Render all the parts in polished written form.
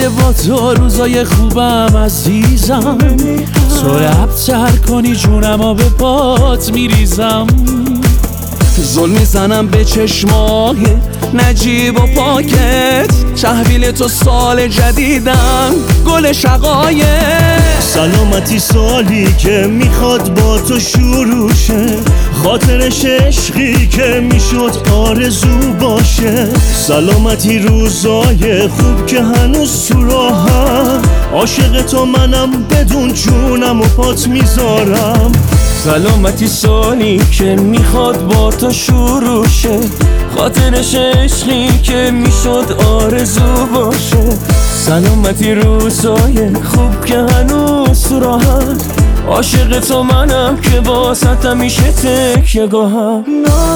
دل با تو روزای خوبم عزیزم، تو ربطر کنی جونم به پات میریزم. زل میزنم به چشمای نجیب و پاکت، تحویل تو سال جدیدم گل شقایق. سلامتی سالی که میخواد با تو شروع شه، خاطرش عشقی که میشد آرزو باشه. سلامتی روزای خوب که هنوز تو راهم، عاشق تو منم بدون جونم و پات میذارم. سلامتی سالی که میخواد با تو شروع شه، خاطرش عشقی که میشد آرزو باشه. سلامتی روزای خوب که هنوز تو راهم، عاشق تو منم که واسط همیشه تکیه گاهم.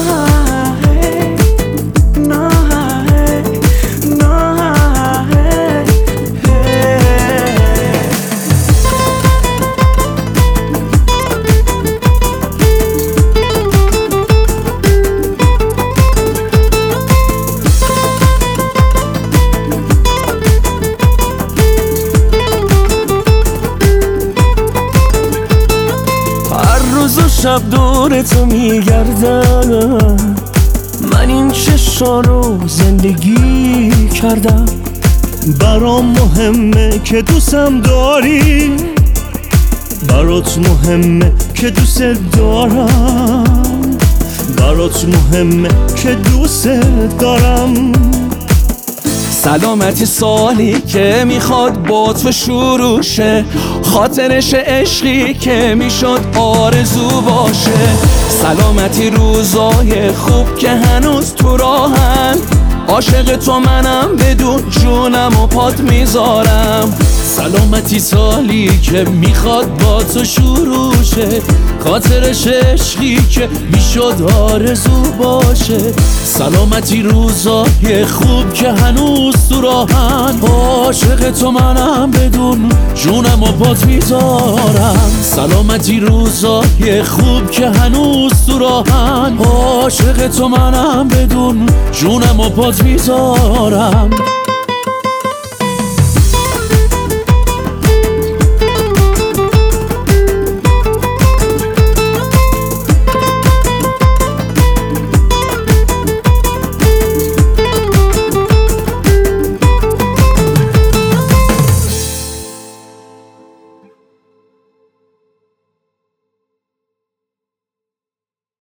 روز و شب دور تو میگردم، من این چشا رو زندگی کردم. برام مهمه که دوستم داری، برات مهمه که دوست دارم، برات مهمه که دوست دارم. سلامتی سالی که میخواد با تو شروع شه، خاطرش عشقی که میشد آرزو باشه. سلامتی روزای خوب که هنوز تو راهن، عاشق تو منم بدون جونم و پات میذارم. سلامتی سالی که میخواد با تو شروع شه، خاطرش عشقی که میشد آرزو باشه. سلامتی روزای خوب که هنوز تو راهن، عاشق تو منم بدون جونم و پات میذارم. سلامتی روزای خوب که هنوز تو راهن، عاشق تو منم بدون جونم و پات میذارم.